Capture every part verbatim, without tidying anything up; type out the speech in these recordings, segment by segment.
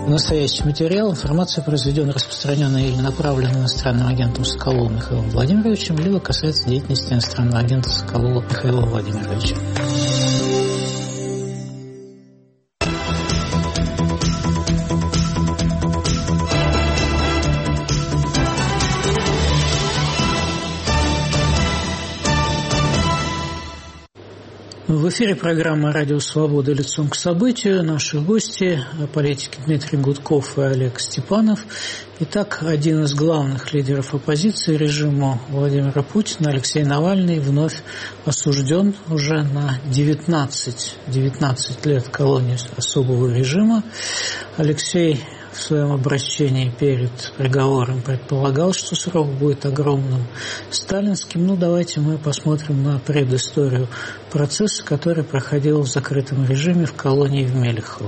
Настоящий материал, информация, произведенная, распространенная или направленная иностранным агентом Соколовым Михаилом Владимировичем, либо касается деятельности иностранного агента Соколова Михаила Владимировича. В эфире программа «Радио Свобода. Лицом к событию». Наши гости – политики Дмитрий Гудков и Олег Степанов. Итак, один из главных лидеров оппозиции режиму Владимира Путина, Алексей Навальный, вновь осужден уже на девятнадцать, девятнадцать лет колонии особого режима. Алексей в своем обращении перед приговором предполагал, что срок будет огромным, сталинским. Ну, давайте мы посмотрим на предысторию процесса, который проходил в закрытом режиме в колонии в Мелехово.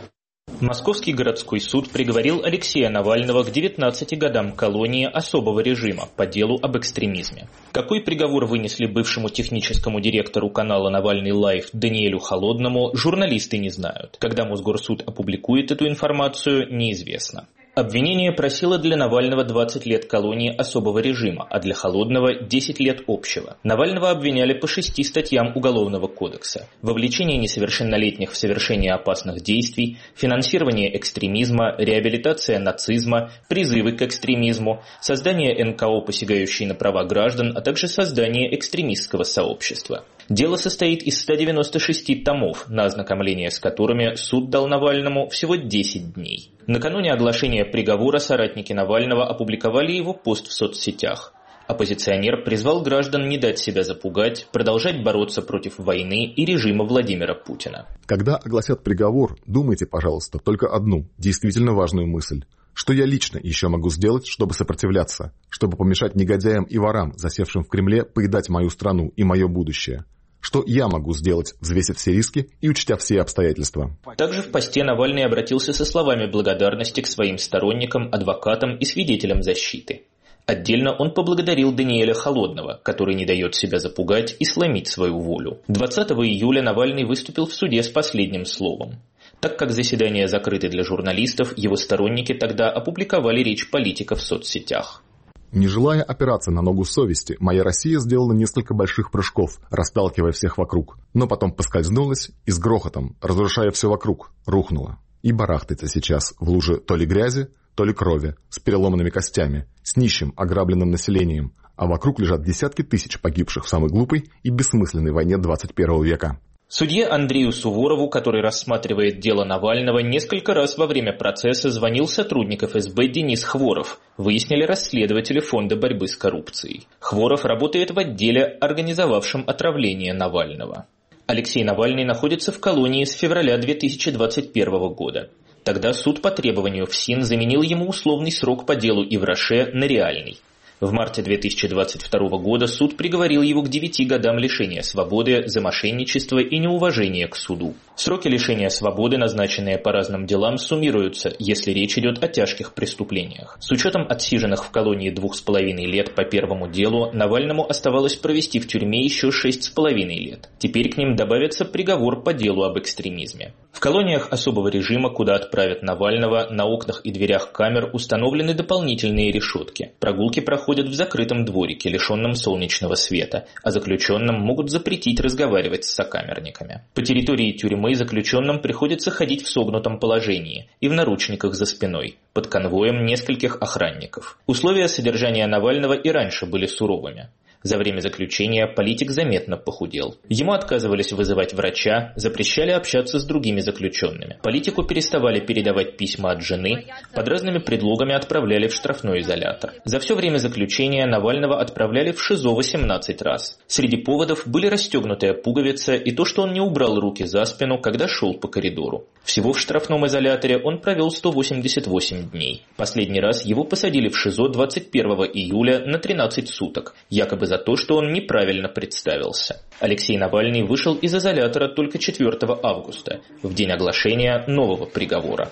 Московский городской суд приговорил Алексея Навального к девятнадцати годам колонии особого режима по делу об экстремизме. Какой приговор вынесли бывшему техническому директору канала «Навальный Лайв» Даниэлю Холодному, журналисты не знают. Когда Мосгорсуд опубликует эту информацию, неизвестно. Обвинение просило для Навального двадцать лет колонии особого режима, а для Холодного десять лет общего. Навального обвиняли по шести статьям Уголовного кодекса: вовлечение несовершеннолетних в совершение опасных действий, финансирование экстремизма, реабилитация нацизма, призывы к экстремизму, создание эн ка о, посягающей на права граждан, а также создание экстремистского сообщества. Дело состоит из ста девяноста шести томов, на ознакомление с которыми суд дал Навальному всего десять дней. Накануне оглашения приговора соратники Навального опубликовали его пост в соцсетях. Оппозиционер призвал граждан не дать себя запугать, продолжать бороться против войны и режима Владимира Путина. Когда огласят приговор, думайте, пожалуйста, только одну, действительно важную мысль. Что я лично еще могу сделать, чтобы сопротивляться, чтобы помешать негодяям и ворам, засевшим в Кремле, поедать мою страну и мое будущее? Что я могу сделать, взвесив все риски и учтя все обстоятельства? Также в посте Навальный обратился со словами благодарности к своим сторонникам, адвокатам и свидетелям защиты. Отдельно он поблагодарил Даниэля Холодного, который не дает себя запугать и сломить свою волю. двадцатого июля Навальный выступил в суде с последним словом. Так как заседания закрыты для журналистов, его сторонники тогда опубликовали речь политика в соцсетях. Не желая опираться на ногу совести, моя Россия сделала несколько больших прыжков, расталкивая всех вокруг, но потом поскользнулась и с грохотом, разрушая все вокруг, рухнула. И барахтается сейчас в луже то ли грязи, то ли крови, с переломанными костями, с нищим, ограбленным населением, а вокруг лежат десятки тысяч погибших в самой глупой и бессмысленной войне двадцать первого века. Судье Андрею Суворову, который рассматривает дело Навального, несколько раз во время процесса звонил сотрудник эф эс бэ Денис Хворов, выяснили расследователи Фонда борьбы с коррупцией. Хворов работает в отделе, организовавшем отравление Навального. Алексей Навальный находится в колонии с февраля две тысячи двадцать первого года. Тогда суд по требованию ФСИН заменил ему условный срок по делу Ивраше на реальный. В марте две тысячи двадцать второго года суд приговорил его к девяти годам лишения свободы за мошенничество и неуважение к суду. Сроки лишения свободы, назначенные по разным делам, суммируются, если речь идет о тяжких преступлениях. С учетом отсиженных в колонии двух с половиной лет по первому делу, Навальному оставалось провести в тюрьме еще шесть с половиной лет. Теперь к ним добавится приговор по делу об экстремизме. В колониях особого режима, куда отправят Навального, на окнах и дверях камер установлены дополнительные решетки. Прогулки проходят в закрытом дворике, лишенном солнечного света, а заключенным могут запретить разговаривать с сокамерниками. По территории тюрьмы заключенным приходится ходить в согнутом положении и в наручниках за спиной, под конвоем нескольких охранников. Условия содержания Навального и раньше были суровыми. За время заключения политик заметно похудел. Ему отказывались вызывать врача, запрещали общаться с другими заключенными. Политику переставали передавать письма от жены, под разными предлогами отправляли в штрафной изолятор. За все время заключения Навального отправляли в ШИЗО восемнадцать раз. Среди поводов были расстегнутая пуговица и то, что он не убрал руки за спину, когда шел по коридору. Всего в штрафном изоляторе он провел сто восемьдесят восемь дней. Последний раз его посадили в ШИЗО двадцать первого июля на тринадцать суток, якобы за то, что он неправильно представился. Алексей Навальный вышел из изолятора только четвёртого августа, в день оглашения нового приговора.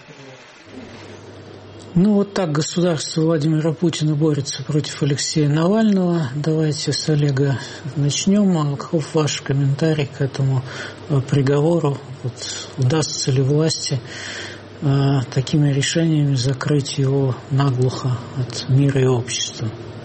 Ну вот так государство Владимира Путина борется против Алексея Навального. Давайте с Олега начнем. Каков ваш комментарий к этому приговору? Вот, удастся ли власти такими решениями закрыть его наглухо от мира и общества.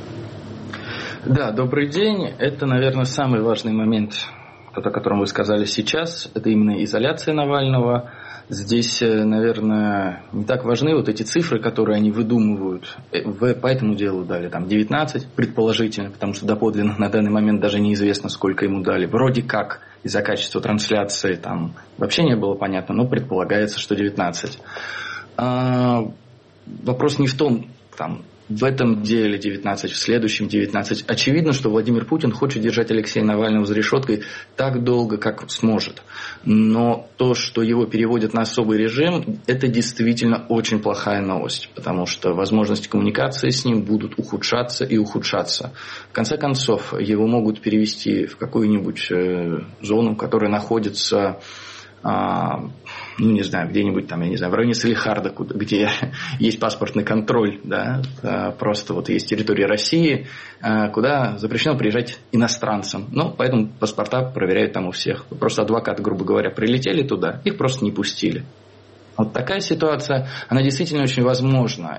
Да, добрый день. Это, наверное, самый важный момент, о котором вы сказали сейчас. Это именно изоляция Навального. Здесь, наверное, не так важны вот эти цифры, которые они выдумывают. По этому делу дали там девятнадцать, предположительно, потому что доподлинно на данный момент даже неизвестно, сколько ему дали. Вроде как из-за качества трансляции там вообще не было понятно, но предполагается, что девятнадцать. А, вопрос не в том, там, в этом деле девятнадцать, в следующем девятнадцать. Очевидно, что Владимир Путин хочет держать Алексея Навального за решеткой так долго, как сможет. Но то, что его переводят на особый режим, это действительно очень плохая новость. Потому что возможности коммуникации с ним будут ухудшаться и ухудшаться. В конце концов, его могут перевести в какую-нибудь зону, которая находится... ну, не знаю, где-нибудь там, я не знаю, в районе Салихарда, где есть паспортный контроль, да, просто вот есть территория России, куда запрещено приезжать иностранцам. Ну, поэтому паспорта проверяют там у всех. Просто адвокаты, грубо говоря, прилетели туда, их просто не пустили. Вот такая ситуация, она действительно очень возможна.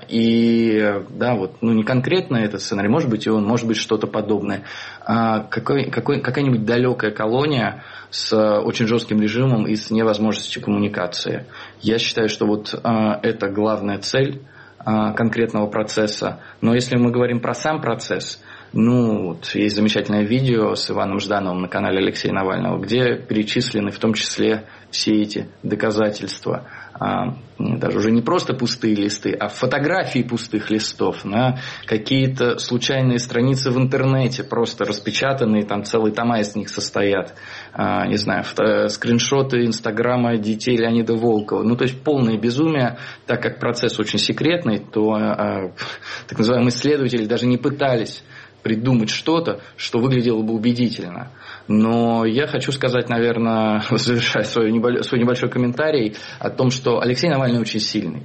И, да, вот, ну, не конкретно этот сценарий, может быть, и он, может быть, что-то подобное. А какой, какой, какая-нибудь далекая колония с очень жестким режимом и с невозможностью коммуникации. Я считаю, что вот а, это главная цель а, конкретного процесса. Но если мы говорим про сам процесс, ну, вот есть замечательное видео с Иваном Ждановым на канале Алексея Навального, где перечислены в том числе все эти доказательства. А, даже уже не просто пустые листы, а фотографии пустых листов, на какие-то случайные страницы в интернете, просто распечатанные, там целые тома из них состоят. А, не знаю, фото, скриншоты инстаграма детей Леонида Волкова. Ну, то есть полное безумие, так как процесс очень секретный, то а, так называемые следователи даже не пытались придумать что-то, что выглядело бы убедительно. Но я хочу сказать, наверное, завершая свой небольшой, свой небольшой комментарий о том, что Алексей Навальный очень сильный.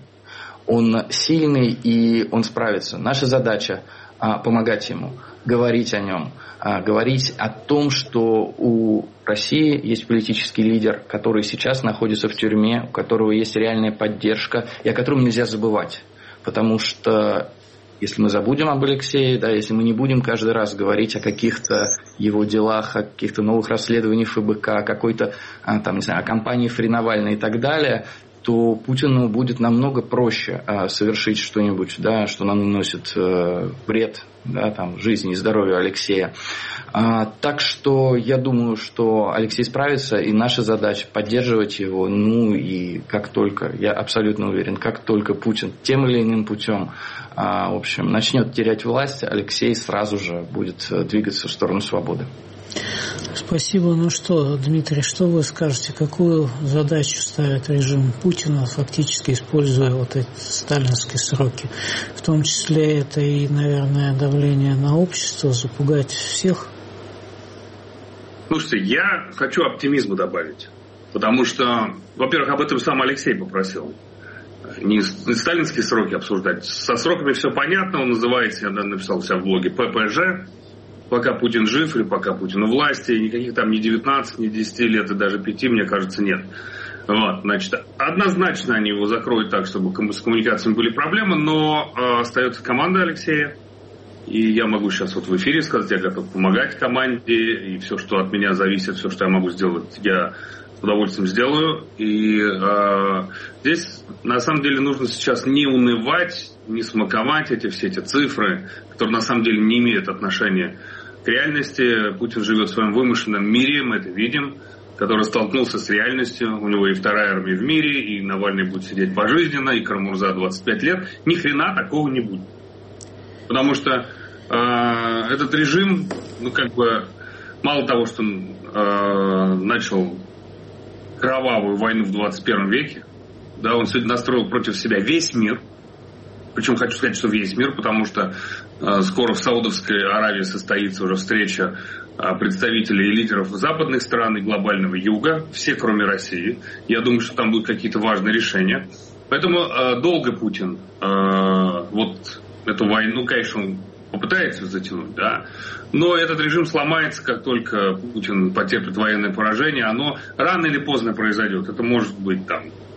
Он сильный и он справится. Наша задача а, помогать ему, говорить о нем, а, говорить о том, что у России есть политический лидер, который сейчас находится в тюрьме, у которого есть реальная поддержка и о котором нельзя забывать. Потому что если мы забудем об Алексее, да, если мы не будем каждый раз говорить о каких-то его делах, о каких-то новых расследованиях эф бэ ка, о какой-то, там, не знаю, о кампании Фри Навальный и так далее, то Путину будет намного проще а, совершить что-нибудь, да, что наносит э, вред, да, там, жизни и здоровью Алексея. А, так что я думаю, что Алексей справится, и наша задача поддерживать его. Ну и как только, я абсолютно уверен, как только Путин тем или иным путем а, в общем, начнет терять власть, Алексей сразу же будет двигаться в сторону свободы. Спасибо. Ну что, Дмитрий, что вы скажете? Какую задачу ставит режим Путина, фактически используя вот эти сталинские сроки? В том числе это и, наверное, давление на общество, запугать всех? Слушайте, я хочу оптимизма добавить. Потому что, во-первых, об этом сам Алексей попросил. Не сталинские сроки обсуждать. Со сроками все понятно. Он называется, я написал у себя в блоге, пэ пэ жэ. Пока Путин жив или пока Путин у власти, никаких там ни девятнадцати, ни десяти лет и даже пяти, мне кажется, нет. Вот, значит, однозначно они его закроют так, чтобы с коммуникациями были проблемы, но э, остается команда Алексея. И я могу сейчас вот в эфире сказать, я готов помогать команде, и все, что от меня зависит, все, что я могу сделать, я с удовольствием сделаю. И э, здесь на самом деле нужно сейчас не унывать, не смаковать эти все эти цифры, которые на самом деле не имеют отношения к реальности. Путин живет в своем вымышленном мире, мы это видим, который столкнулся с реальностью. У него и вторая армия в мире, и Навальный будет сидеть пожизненно, и Карамурза двадцать пять лет. Ни хрена такого не будет. Потому что э, этот режим, ну как бы, мало того, что он э, начал кровавую войну в двадцать первом веке, да, он сегодня настроил против себя весь мир. Причем хочу сказать, что весь мир, потому что э, скоро в Саудовской Аравии состоится уже встреча э, представителей и лидеров западных стран и глобального юга, все кроме России. Я думаю, что там будут какие-то важные решения. Поэтому э, долго Путин э, вот эту войну, конечно, он попытается затянуть, да, но этот режим сломается, как только Путин потерпит военное поражение. Оно рано или поздно произойдет. Это может быть там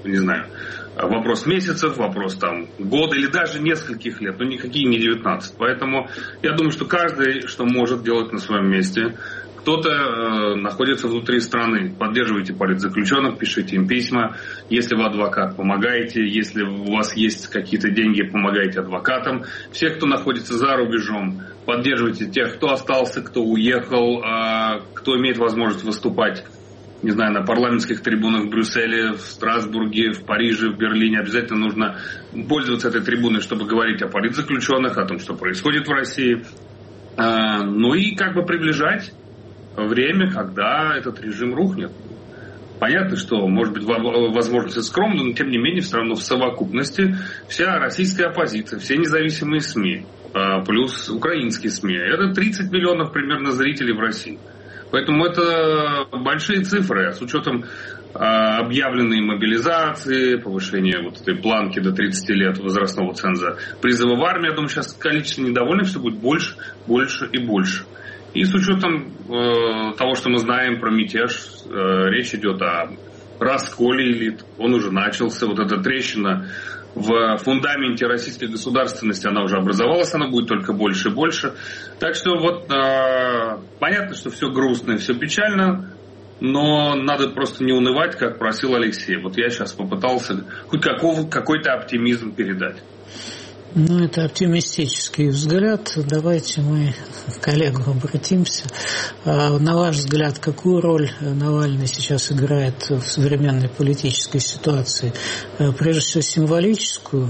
не знаю, вопрос месяцев, вопрос там года или даже нескольких лет, но никакие не девятнадцать. Поэтому я думаю, что каждый, что может делать на своем месте. Кто-то э, находится внутри страны. Поддерживайте политзаключенных, пишите им письма. Если вы адвокат, помогайте. Если у вас есть какие-то деньги, помогайте адвокатам. Все, кто находится за рубежом, поддерживайте тех, кто остался, кто уехал, э, кто имеет возможность выступать, не знаю, на парламентских трибунах в Брюсселе, в Страсбурге, в Париже, в Берлине. Обязательно нужно пользоваться этой трибуной, чтобы говорить о политзаключенных, о том, что происходит в России. Э, ну и как бы приближать время, когда этот режим рухнет. Понятно, что, может быть, возможности скромны, но, тем не менее, все равно в совокупности вся российская оппозиция, все независимые СМИ, плюс украинские СМИ, это тридцать миллионов примерно зрителей в России. Поэтому это большие цифры, с учетом объявленной мобилизации, повышения вот этой планки до тридцати лет возрастного ценза, призыва в армию, я думаю, сейчас количество недовольных все будет больше, больше и больше. И с учетом э, того, что мы знаем про мятеж, э, речь идет о расколе элит. Он уже начался. Вот эта трещина в фундаменте российской государственности, она уже образовалась, она будет только больше и больше. Так что вот э, понятно, что все грустно и все печально, но надо просто не унывать, как просил Алексей. Вот я сейчас попытался хоть какого, какой-то оптимизм передать. Ну, это оптимистический взгляд. Давайте мы к коллегу обратимся. На ваш взгляд, какую роль Навальный сейчас играет в современной политической ситуации? Прежде всего, символическую?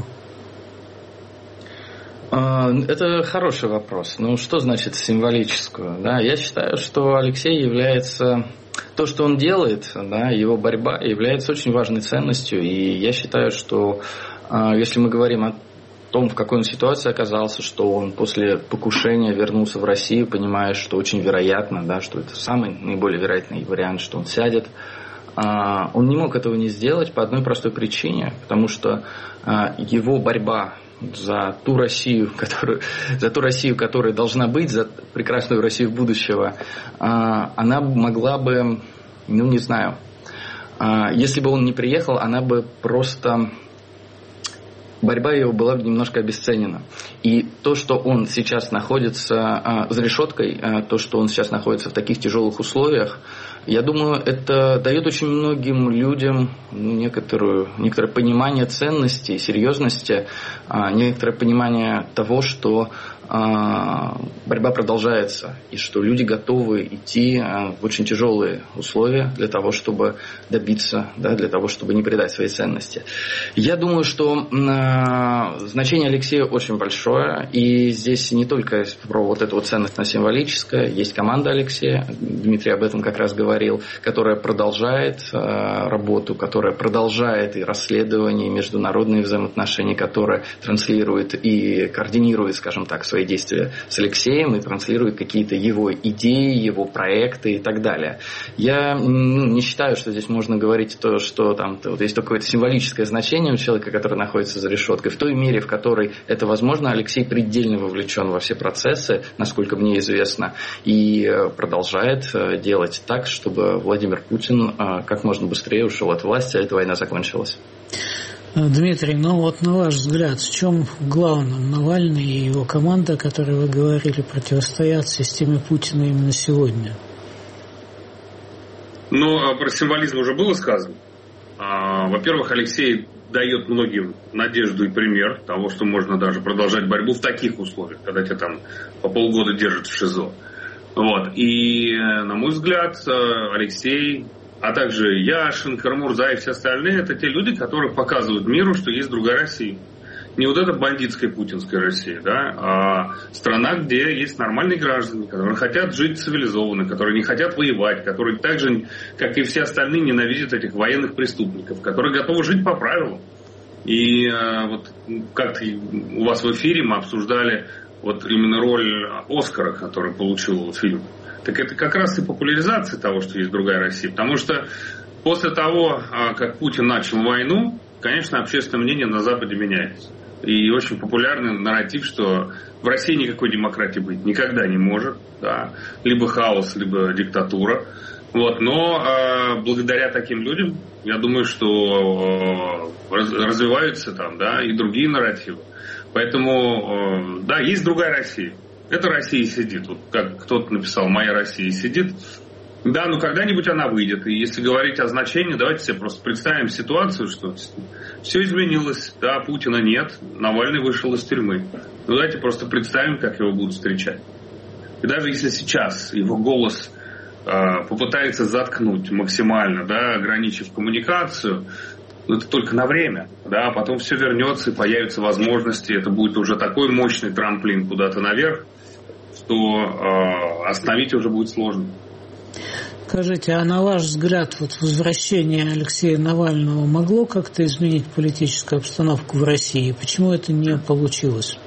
Это хороший вопрос. Ну, что значит символическую? Да, я считаю, что Алексей является... То, что он делает, да, его борьба является очень важной ценностью. И я считаю, что если мы говорим о том, в какой он ситуации оказался, что он после покушения вернулся в Россию, понимая, что очень вероятно, да, что это самый наиболее вероятный вариант, что он сядет. Он не мог этого не сделать по одной простой причине, потому что его борьба за ту Россию, которую, за ту Россию, которая должна быть, за прекрасную Россию будущего, она могла бы, ну не знаю, если бы он не приехал, она бы просто... борьба его была бы немножко обесценена. И то, что он сейчас находится а, за решеткой, а, то, что он сейчас находится в таких тяжелых условиях, я думаю, это дает очень многим людям некоторую, некоторое понимание ценности, серьезности, а, некоторое понимание того, что а, борьба продолжается, и что люди готовы идти а, в очень тяжелые условия для того, чтобы добиться, да, для того, чтобы не предать свои ценности. Я думаю, что а, значение Алексея очень большое, и здесь не только про вот эту вот ценность, на символическая, есть команда Алексея, Дмитрий об этом как раз говорил, которая продолжает а, работу, которая продолжает и расследование, и международные взаимоотношения, которая транслирует и координирует, скажем так, свои действия с Алексеем и транслирует какие-то его идеи, его проекты и так далее. Я ну, не считаю, что здесь можно говорить то, что там вот есть какое-то символическое значение у человека, который находится за решеткой. В той мере, в которой это возможно, Алексей предельно вовлечен во все процессы, насколько мне известно, и продолжает делать так, чтобы Владимир Путин как можно быстрее ушел от власти, а эта война закончилась. Дмитрий, ну вот на ваш взгляд, в чем главным Навальный и его команда, о которой вы говорили, противостоят системе Путина именно сегодня? Ну, про символизм уже было сказано. Во-первых, Алексей дает многим надежду и пример того, что можно даже продолжать борьбу в таких условиях, когда тебя там по полгода держат в ШИЗО. Вот. И, на мой взгляд, Алексей... а также Яшин, Карамурза и все остальные, это те люди, которые показывают миру, что есть другая Россия. Не вот эта бандитская путинская Россия, да, а страна, где есть нормальные граждане, которые хотят жить цивилизованно, которые не хотят воевать, которые так же, как и все остальные, ненавидят этих военных преступников, которые готовы жить по правилам. И а, вот как-то у вас в эфире мы обсуждали вот именно роль Оскара, который получил фильм. Так это как раз и популяризация того, что есть другая Россия. Потому что после того, как Путин начал войну, конечно, общественное мнение на Западе меняется. И очень популярный нарратив, что в России никакой демократии быть никогда не может. Да. Либо хаос, либо диктатура. Вот, но э, благодаря таким людям, я думаю, что э, раз, развиваются там, да, и другие нарративы. Поэтому, э, да, есть другая Россия. Эта Россия сидит. Вот как кто-то написал, моя Россия сидит. Да, но когда-нибудь она выйдет. И если говорить о значении, давайте себе просто представим ситуацию, что все изменилось. Да, Путина нет, Навальный вышел из тюрьмы. Ну, давайте просто представим, как его будут встречать. И даже если сейчас его голос э, попытается заткнуть максимально, да, ограничив коммуникацию, ну, это только на время. Да, а потом все вернется и появятся возможности. Это будет уже такой мощный трамплин куда-то наверх, что э, остановить уже будет сложно. Скажите, а на ваш взгляд, вот возвращение Алексея Навального могло как-то изменить политическую обстановку в России? Почему это не получилось?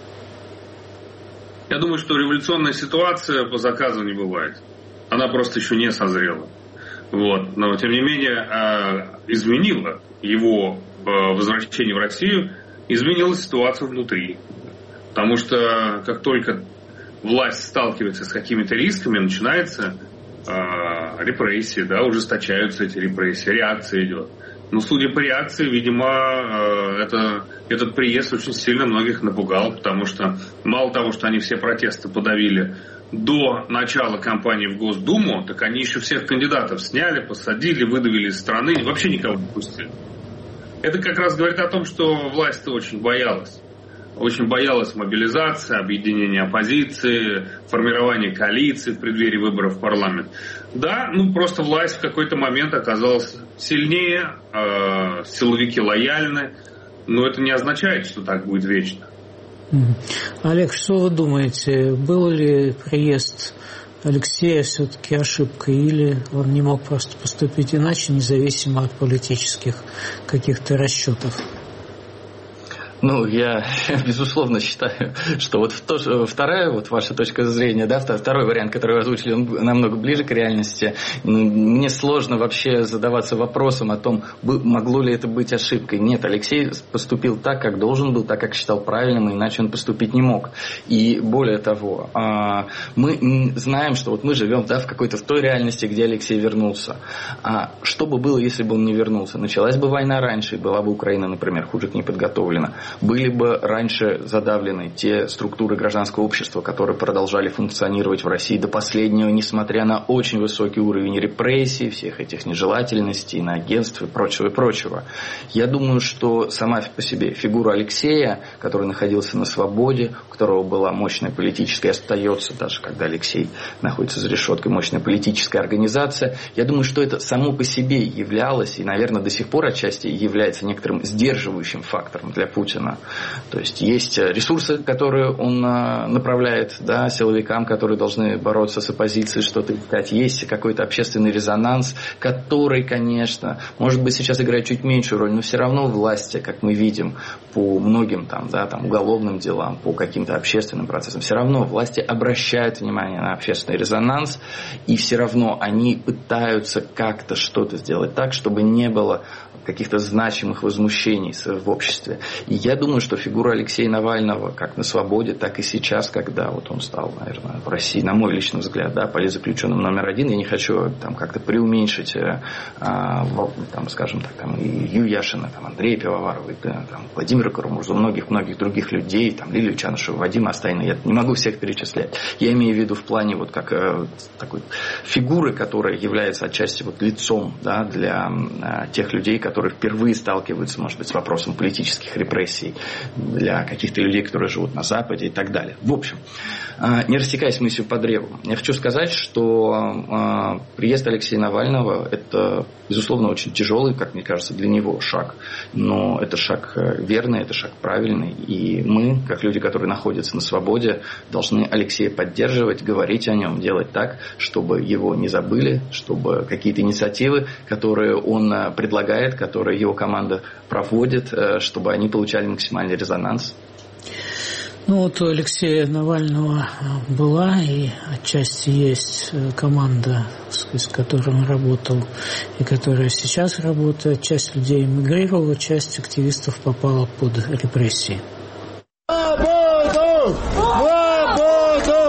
Я думаю, что революционная ситуация по заказу не бывает. Она просто еще не созрела. Вот. Но, тем не менее, изменила его возвращение в Россию, изменила ситуацию внутри. Потому что как только власть сталкивается с какими-то рисками, начинается э, репрессии, да, ужесточаются эти репрессии, реакция идет. Но судя по реакции, видимо, э, это, этот приезд очень сильно многих напугал, потому что мало того, что они все протесты подавили до начала кампании в Госдуму, так они еще всех кандидатов сняли, посадили, выдавили из страны и вообще никого не пустили. Это как раз говорит о том, что власть-то очень боялась. Очень боялась мобилизации, объединения оппозиции, формирования коалиции в преддверии выборов в парламент. Да, ну просто власть в какой-то момент оказалась сильнее, э, силовики лояльны, но это не означает, что так будет вечно. Олег, что вы думаете, был ли приезд Алексея все-таки ошибкой, или он не мог просто поступить иначе, независимо от политических каких-то расчетов? Ну, я, безусловно, считаю, что вот то, вторая вот ваша точка зрения, да, второй вариант, который вы озвучили, он намного ближе к реальности. Мне сложно вообще задаваться вопросом о том, могло ли это быть ошибкой. Нет, Алексей поступил так, как должен был, так, как считал правильным, иначе он поступить не мог. И более того, мы знаем, что вот мы живем, да, в какой-то в той реальности, где Алексей вернулся. А что бы было, если бы он не вернулся? Началась бы война раньше, и была бы Украина, например, хуже не подготовлена. Были бы раньше задавлены те структуры гражданского общества, которые продолжали функционировать в России до последнего, несмотря на очень высокий уровень репрессий, всех этих нежелательностей, иноагентств и прочего, и прочего. Я думаю, что сама по себе фигура Алексея, который находился на свободе, у которого была мощная политическая, остается даже когда Алексей находится за решеткой, мощная политическая организация, я думаю, что это само по себе являлось и, наверное, до сих пор отчасти является некоторым сдерживающим фактором для Путина. То есть есть ресурсы, которые он направляет, да, силовикам, которые должны бороться с оппозицией, что-то искать. Есть какой-то общественный резонанс, который, конечно, может быть, сейчас играет чуть меньшую роль, но все равно власти, как мы видим, по многим там, да, там, уголовным делам, по каким-то общественным процессам, все равно власти обращают внимание на общественный резонанс, и все равно они пытаются как-то что-то сделать так, чтобы не было каких-то значимых возмущений в обществе. И я думаю, что фигура Алексея Навального как на свободе, так и сейчас, когда вот он стал, наверное, в России, на мой личный взгляд, да, политзаключенным номер один, я не хочу там как-то преуменьшить, а, там, скажем так, там, и Илью Яшина, там, Андрея Пивоварова, да, там, Владимира Карамурзу, многих-многих других людей, там, Лилию Чанышеву, Вадима Остайна, я не могу всех перечислять. Я имею в виду в плане вот как э, такой фигуры, которая является отчасти вот лицом, да, для э, тех людей, которые которые впервые сталкиваются, может быть, с вопросом политических репрессий, для каких-то людей, которые живут на Западе и так далее. В общем, не растекаясь мыслью по древу, я хочу сказать, что приезд Алексея Навального – это, безусловно, очень тяжелый, как мне кажется, для него шаг. Но это шаг верный, это шаг правильный. И мы, как люди, которые находятся на свободе, должны Алексея поддерживать, говорить о нем, делать так, чтобы его не забыли, чтобы какие-то инициативы, которые он предлагает, которые его команда проводит, чтобы они получали максимальный резонанс. Ну вот у Алексея Навального была и отчасти есть команда, с которой он работал и которая сейчас работает. Часть людей эмигрировала, часть активистов попала под репрессии. Свободу! Свободу!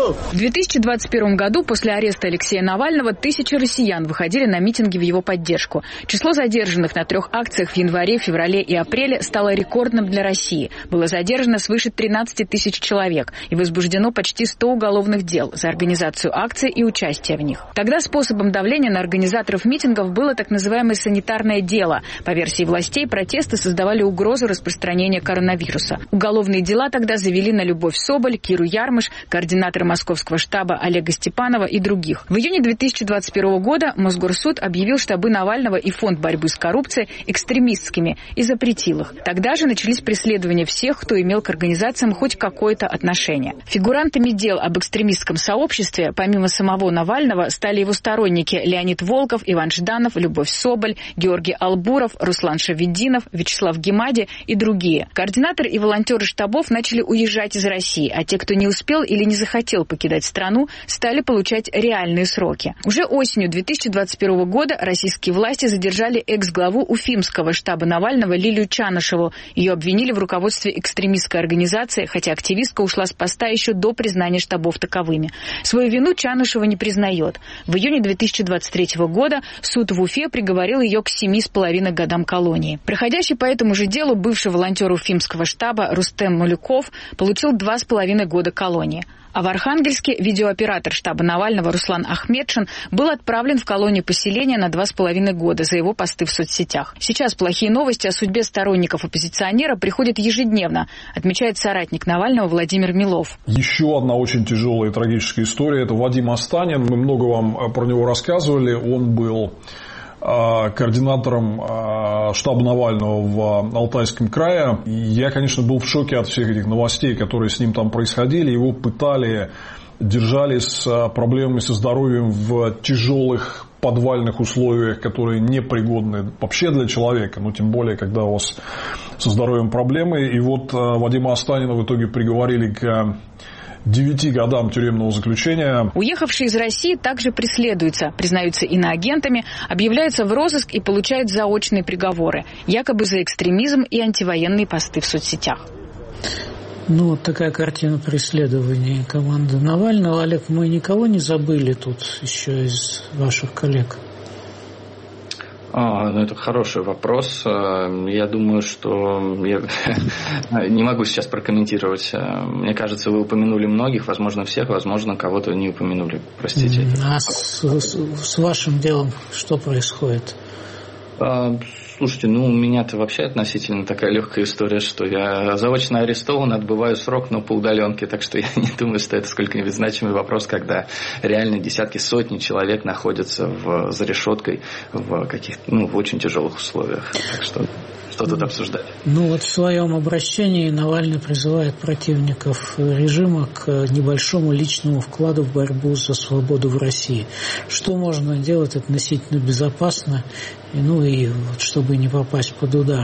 В две тысячи двадцать первом году после ареста Алексея Навального тысячи россиян выходили на митинги в его поддержку. Число задержанных на трех акциях в январе, феврале и апреле стало рекордным для России. Было задержано свыше тринадцати тысяч человек и возбуждено почти сто уголовных дел за организацию акций и участие в них. Тогда способом давления на организаторов митингов было так называемое санитарное дело. По версии властей, протесты создавали угрозу распространения коронавируса. Уголовные дела тогда завели на Любовь Соболь, Киру Ярмыш, координатора московского штаба Олега Степанова и других. В июне две тысячи двадцать первого года Мосгорсуд объявил штабы Навального и Фонд борьбы с коррупцией экстремистскими и запретил их. Тогда же начались преследования всех, кто имел к организациям хоть какое-то отношение. Фигурантами дел об экстремистском сообществе, помимо самого Навального, стали его сторонники Леонид Волков, Иван Жданов, Любовь Соболь, Георгий Албуров, Руслан Шавиддинов, Вячеслав Гемади и другие. Координаторы и волонтеры штабов начали уезжать из России, а те, кто не успел или не захотел покидать страну, стали получать реальные сроки. Уже осенью две тысячи двадцать первого года российские власти задержали экс-главу уфимского штаба Навального Лилию Чанышеву. Ее обвинили в руководстве экстремистской организации, хотя активистка ушла с поста еще до признания штабов таковыми. Свою вину Чанышева не признает. В июне две тысячи двадцать третьего года суд в Уфе приговорил ее к семи с половиной годам колонии. Проходящий по этому же делу бывший волонтер уфимского штаба Рустем Малюков получил два с половиной года колонии. А в Архангельске видеооператор штаба Навального Руслан Ахмедшин был отправлен в колонию поселения на два с половиной года за его посты в соцсетях. Сейчас плохие новости о судьбе сторонников оппозиционера приходят ежедневно, отмечает соратник Навального Владимир Милов. Еще одна очень тяжелая и трагическая история – это Вадим Останин. Мы много вам про него рассказывали. Он был координатором штаба Навального в Алтайском крае. Я, конечно, был в шоке от всех этих новостей, которые с ним там происходили. Его пытали, держали с проблемами со здоровьем в тяжелых подвальных условиях, которые непригодны вообще для человека, ну, тем более, когда у вас со здоровьем проблемы. И вот Вадима Останина в итоге приговорили к девяти годам тюремного заключения. Уехавшие из России также преследуются, признаются иноагентами, объявляются в розыск и получают заочные приговоры, якобы за экстремизм и антивоенные посты в соцсетях. Ну, вот такая картина преследования команды Навального. Олег, мы никого не забыли тут еще из ваших коллег? А, ну, это хороший вопрос. Я думаю, что я не могу сейчас прокомментировать. Мне кажется, вы упомянули многих, возможно, всех, возможно, кого-то не упомянули. Простите. А с, с, с вашим делом что происходит? Слушайте, ну у меня-то вообще относительно такая легкая история, что я заочно арестован, отбываю срок, но по удаленке, так что я не думаю, что это сколько-нибудь значимый вопрос, когда реально десятки, сотни человек находятся в, за решеткой в каких-то, ну, в очень тяжелых условиях. Так что что тут обсуждать? Ну вот в своем обращении Навальный призывает противников режима к небольшому личному вкладу в борьбу за свободу в России. Что можно делать относительно безопасно, ну и вот, чтобы не попасть под удар?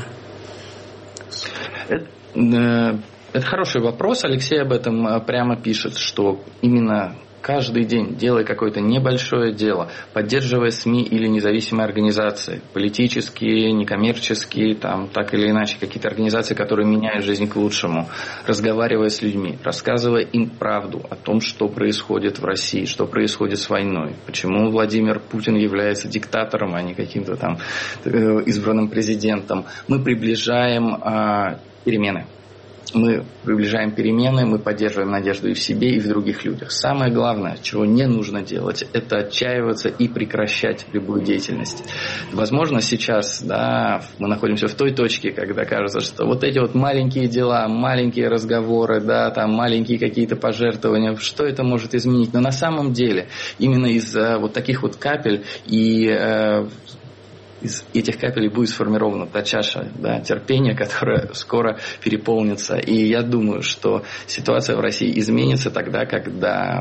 Это, это хороший вопрос. Алексей об этом прямо пишет, что именно каждый день, делая какое-то небольшое дело, поддерживая СМИ или независимые организации, политические, некоммерческие, там, так или иначе, какие-то организации, которые меняют жизнь к лучшему, разговаривая с людьми, рассказывая им правду о том, что происходит в России, что происходит с войной, почему Владимир Путин является диктатором, а не каким-то там избранным президентом, мы приближаем а, перемены. Мы приближаем перемены, мы поддерживаем надежду и в себе, и в других людях. Самое главное, чего не нужно делать, это отчаиваться и прекращать любую деятельность. Возможно, сейчас, да, мы находимся в той точке, когда кажется, что вот эти вот маленькие дела, маленькие разговоры, да, там маленькие какие-то пожертвования, что это может изменить? Но на самом деле, именно из-за вот таких вот капель и э, из этих капелей будет сформирована та чаша, да, терпения, которая скоро переполнится. И я думаю, что ситуация в России изменится тогда, когда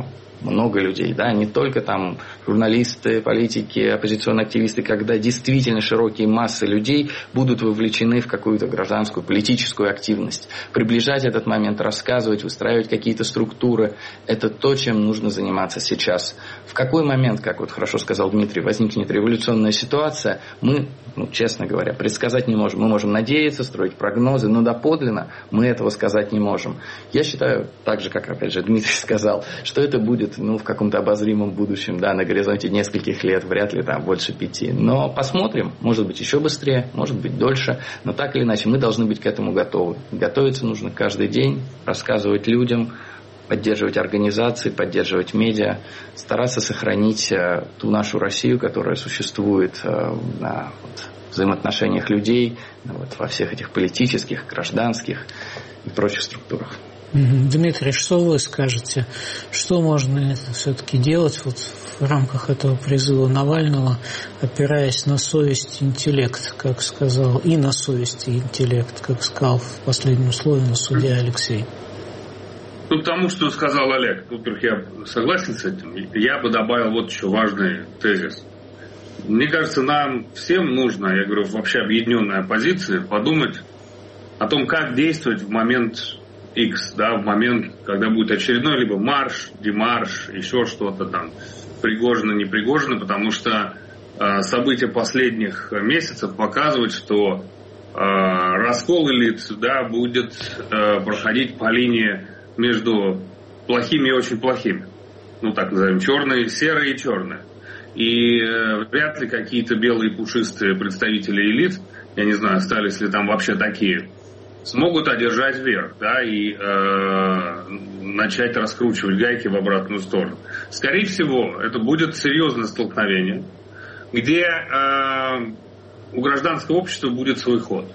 много людей, да, не только там журналисты, политики, оппозиционные активисты, когда действительно широкие массы людей будут вовлечены в какую-то гражданскую, политическую активность. Приближать этот момент, рассказывать, выстраивать какие-то структуры, это то, чем нужно заниматься сейчас. В какой момент, как вот хорошо сказал Дмитрий, возникнет революционная ситуация, мы, ну, честно говоря, предсказать не можем. Мы можем надеяться, строить прогнозы, но доподлинно мы этого сказать не можем. Я считаю, так же, как, опять же, Дмитрий сказал, что это будет, ну, в каком-то обозримом будущем, да, на горизонте нескольких лет, вряд ли там больше пяти. Но посмотрим, может быть, еще быстрее, может быть, дольше, но так или иначе мы должны быть к этому готовы. Готовиться нужно каждый день, рассказывать людям, поддерживать организации, поддерживать медиа, стараться сохранить э, ту нашу Россию, которая существует э, на вот, взаимоотношениях людей, вот, во всех этих политических, гражданских и прочих структурах. Дмитрий, что вы скажете? Что можно все-таки делать вот в рамках этого призыва Навального, опираясь на совесть и интеллект, как сказал, и на совесть и интеллект, как сказал в последнем слове на суде Алексей? Ну, к тому, что сказал Олег, во-первых, я согласен с этим. Я бы добавил вот еще важный тезис. Мне кажется, нам всем нужно, я говорю, вообще объединенная оппозиция, подумать о том, как действовать в момент X, да, в момент, когда будет очередной либо марш, демарш, еще что-то там, Пригожина, не Пригожина, потому что э, события последних месяцев показывают, что э, раскол элит, да, будет э, проходить по линии между плохими и очень плохими. Ну, так назовем, черные, серые и черные. И э, вряд ли какие-то белые пушистые представители элит, я не знаю, остались ли там вообще такие, смогут одержать верх, да, и э, начать раскручивать гайки в обратную сторону. Скорее всего, это будет серьезное столкновение, где э, у гражданского общества будет свой ход.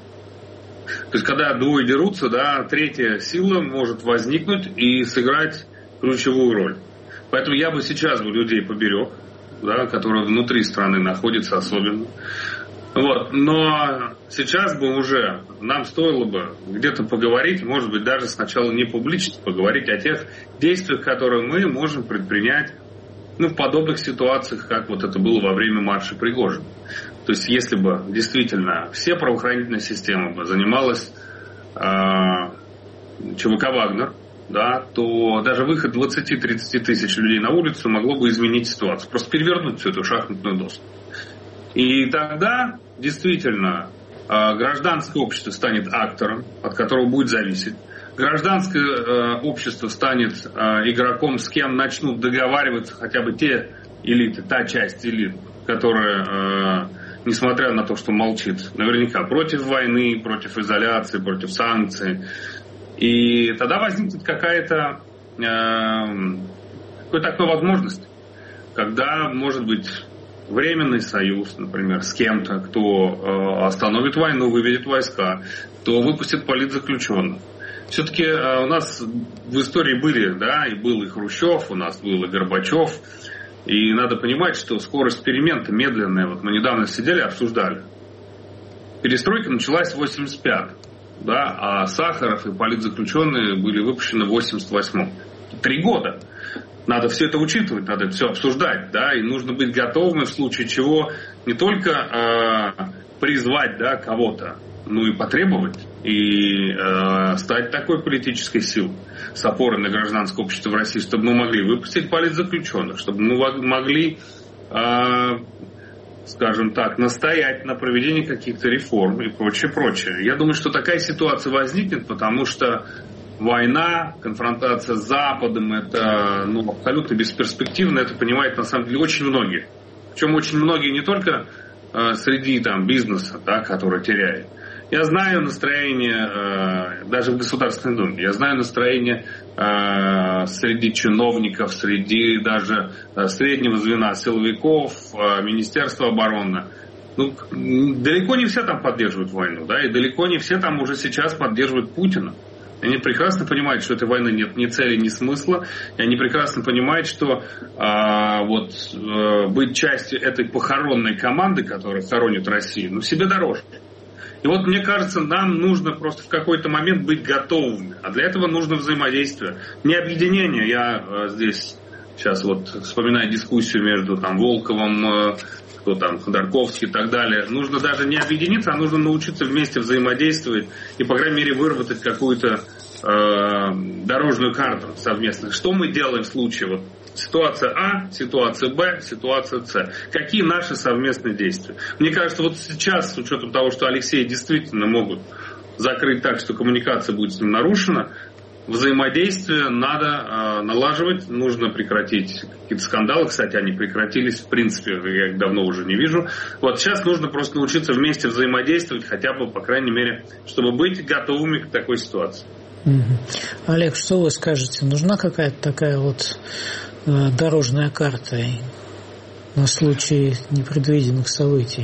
То есть, когда двое дерутся, да, третья сила может возникнуть и сыграть ключевую роль. Поэтому я бы сейчас бы людей поберег, да, которые внутри страны находятся особенно. Вот. Но сейчас бы уже нам стоило бы где-то поговорить, может быть, даже сначала не публично поговорить о тех действиях, которые мы можем предпринять, ну, в подобных ситуациях, как вот это было во время марша Пригожина. То есть, если бы действительно все правоохранительная система бы занималась э, ЧВК «Вагнер», да, то даже выход двадцать-тридцать тысяч людей на улицу могло бы изменить ситуацию. Просто перевернуть всю эту шахматную доску. И тогда действительно э, гражданское общество станет актором, от которого будет зависеть. Гражданское э, общество станет э, игроком, с кем начнут договариваться хотя бы те элиты, та часть элит, которая, э, несмотря на то, что молчит, наверняка против войны, против изоляции, против санкций. И тогда возникнет какая-то э, какая-то такая возможность, когда, может быть, временный союз, например, с кем-то, кто э, остановит войну, выведет войска, кто выпустит политзаключенных. Все-таки э, у нас в истории были, да, и был и Хрущев, у нас был и Горбачев. И надо понимать, что скорость перемен-то медленная. Вот мы недавно сидели, обсуждали. Перестройка началась в восемьдесят пятом, да, а Сахаров и политзаключенные были выпущены в восемьдесят восьмом. Три года. Надо все это учитывать, надо это все обсуждать, да, и нужно быть готовыми в случае чего не только э, призвать, да, кого-то, но и потребовать и э, стать такой политической силой с опорой на гражданское общество в России, чтобы мы могли выпустить политзаключенных, чтобы мы могли, э, скажем так, настоять на проведении каких-то реформ и прочее, прочее. Я думаю, что такая ситуация возникнет, потому что война, конфронтация с Западом, это, ну, абсолютно бесперспективно, это понимают на самом деле очень многие. Причем очень многие не только э, среди там, бизнеса, да, который теряет. Я знаю настроение э, даже в Государственной Думе, я знаю настроение э, среди чиновников, среди даже э, среднего звена силовиков, э, Министерства обороны. Ну, далеко не все там поддерживают войну, да, и далеко не все там уже сейчас поддерживают Путина. Они прекрасно понимают, что этой войны нет ни цели, ни смысла. И они прекрасно понимают, что а, вот, а, быть частью этой похоронной команды, которая хоронит Россию, ну, себе дороже. И вот, мне кажется, нам нужно просто в какой-то момент быть готовыми. А для этого нужно взаимодействие. Не объединение, я а, здесь Сейчас вот вспоминая дискуссию между там Волковым, кто там, Ходорковский и так далее, нужно даже не объединиться, а нужно научиться вместе взаимодействовать и, по крайней мере, выработать какую-то э, дорожную карту совместно. Что мы делаем в случае вот ситуация А, ситуация Б, ситуация С? Какие наши совместные действия? Мне кажется, вот сейчас, с учетом того, что Алексея действительно могут закрыть так, что коммуникация будет с ним нарушена, взаимодействие надо э, налаживать, нужно прекратить какие-то скандалы. Кстати, они прекратились, в принципе, я их давно уже не вижу. Вот сейчас нужно просто научиться вместе взаимодействовать, хотя бы, по крайней мере, чтобы быть готовыми к такой ситуации. Угу. Олег, что вы скажете? Нужна какая-то такая вот э, дорожная карта на случай непредвиденных событий?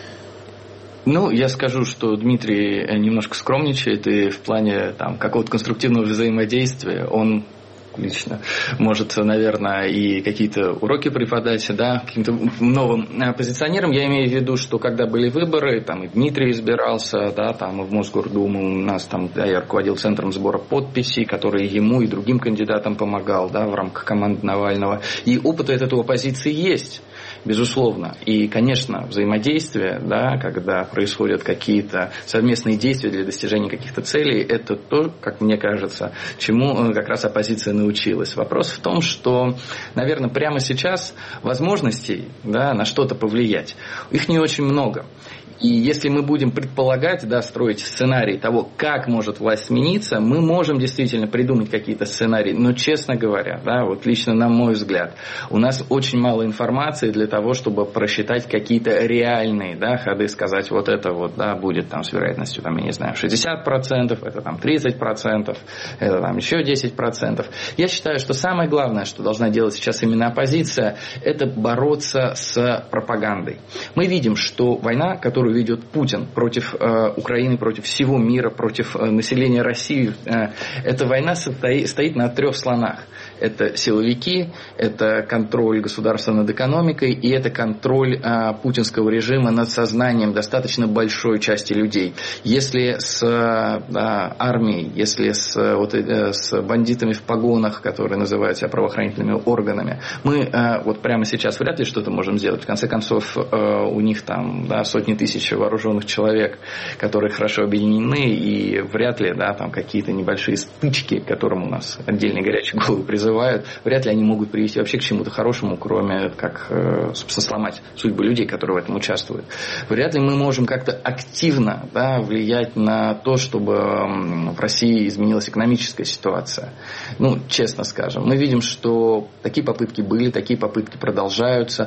Ну, я скажу, что Дмитрий немножко скромничает, и в плане там, какого-то конструктивного взаимодействия он лично может, наверное, и какие-то уроки преподать, да, каким-то новым оппозиционерам. Я имею в виду, что когда были выборы, там и Дмитрий избирался, да, там и в Мосгордуму у нас там, да, я руководил центром сбора подписей, который ему и другим кандидатам помогал, да, в рамках команды Навального. И опыт от этого оппозиции есть. Безусловно. И, конечно, взаимодействие, да, когда происходят какие-то совместные действия для достижения каких-то целей, это то, как мне кажется, чему как раз оппозиция научилась. Вопрос в том, что, наверное, прямо сейчас возможностей, да, на что-то повлиять, их не очень много. И если мы будем предполагать, да, строить сценарий того, как может власть смениться, мы можем действительно придумать какие-то сценарии. Но, честно говоря, да, вот лично на мой взгляд, у нас очень мало информации для того, чтобы просчитать какие-то реальные, да, ходы, сказать, вот это вот, да, будет там с вероятностью, там, я не знаю, шестьдесят процентов, это там тридцать процентов, это там еще десять процентов. Я считаю, что самое главное, что должна делать сейчас именно оппозиция, это бороться с пропагандой. Мы видим, что война, которую ведет Путин против э, Украины, против всего мира, против э, населения России. Э, эта война стоит, стоит на трех слонах. Это силовики, это контроль государства над экономикой и это контроль э, путинского режима над сознанием достаточно большой части людей. Если с э, армией, если с, вот, э, с бандитами в погонах, которые называют себя правоохранительными органами, мы э, вот прямо сейчас вряд ли что-то можем сделать. В конце концов, э, у них там, да, сотни тысяч вооруженных человек, которые хорошо объединены, и вряд ли, да, там какие-то небольшие стычки, к которым у нас отдельные горячие головы призывают, вряд ли они могут привести вообще к чему-то хорошему, кроме как, собственно, сломать судьбы людей, которые в этом участвуют. Вряд ли мы можем как-то активно, да, влиять на то, чтобы в России изменилась экономическая ситуация. Ну, честно скажем, мы видим, что такие попытки были, такие попытки продолжаются,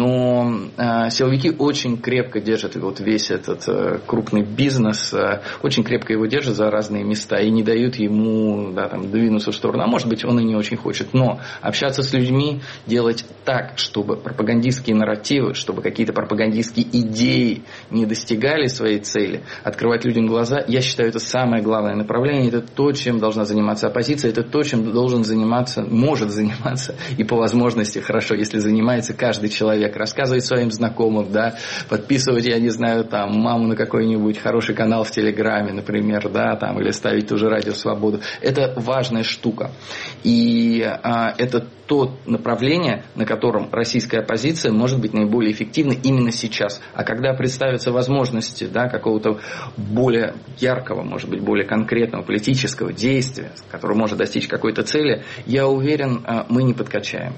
но э, силовики очень крепко держат вот весь этот э, крупный бизнес, э, очень крепко его держат за разные места и не дают ему, да, там, двинуться в сторону. А может быть, он и не очень хочет. Но общаться с людьми, делать так, чтобы пропагандистские нарративы, чтобы какие-то пропагандистские идеи не достигали своей цели, открывать людям глаза, я считаю, это самое главное направление. Это то, чем должна заниматься оппозиция, это то, чем должен заниматься, может заниматься и по возможности хорошо, если занимается каждый человек, рассказывать своим знакомым, да, подписывать, я не знаю, там, маму на какой-нибудь хороший канал в Телеграме, например, да, там, или ставить ту же Радио Свободу. Это важная штука. И а, это то направление, на котором российская оппозиция может быть наиболее эффективна именно сейчас. А когда представятся возможности, да, какого-то более яркого, может быть, более конкретного политического действия, которое может достичь какой-то цели, я уверен, мы не подкачаем.